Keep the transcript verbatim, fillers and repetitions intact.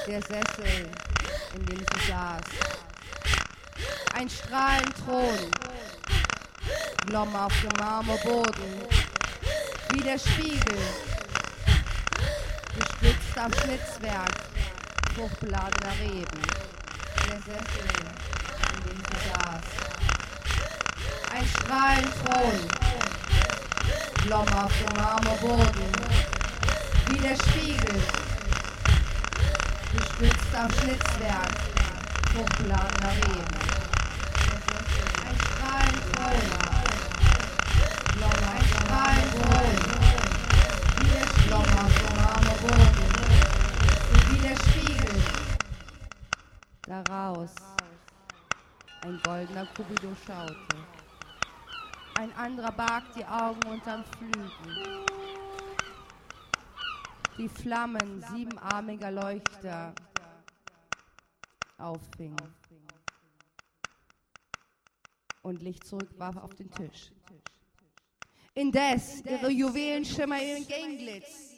Der Sessel, in dem sie saß. Ein Strahlenthron, Glomm auf dem Marmorboden, wie der Spiegel, gestützt auf Schnitzwerk, fruchtbeladener Reben. Der Sessel, in dem sie saß. Ein Strahlenthron, Glomm auf dem Marmorboden, wie der Spiegel, gestützt auf Schnitzwerk, fruchtbeladener Reben. Ein Strahlenthron, Glomm, ein Strahlenthron, wie der Glomm auf dem Marmorboden, wie der Spiegel. Daraus ein goldener Cupido schaute. Ein anderer barg die Augen unterm Flügel. Die Flammen siebenarmiger Leuchter auffing und Licht zurückwarf auf den Tisch. Indes ihre Juwelenschimmer ihren Gegenglitz